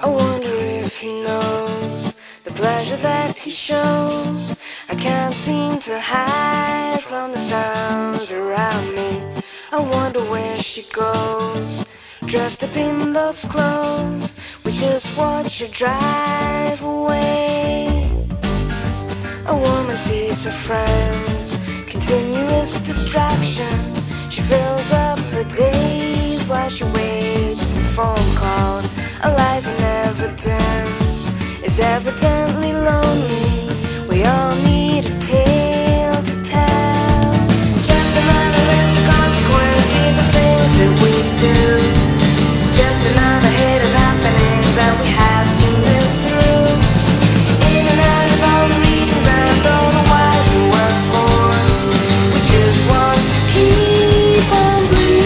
I wonder if he knows the pleasure that he shows. I can't seem to hide from the sounds around me. I wonder where she goes, dressed up in those clothes. We just watch her drive away. A woman sees her friends, continuous distraction. She fills up her days while she waits for phone calls. A life in evidence is evidently lonely. We all need a tale to tell. Just another list of consequences of things that we do. Just another hit of happenings that we have to live through. In and out of all the reasons and all the whys and wherefores. We just want to keep on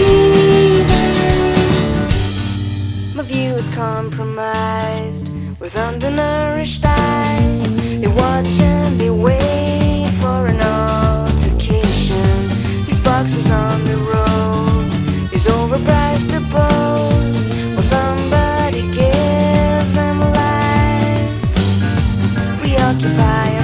breathing. My view is compromised with undernourished eyes. They watch and they wait for an altercation. These boxes on the road, these overpriced depots. Will somebody give them life? We occupy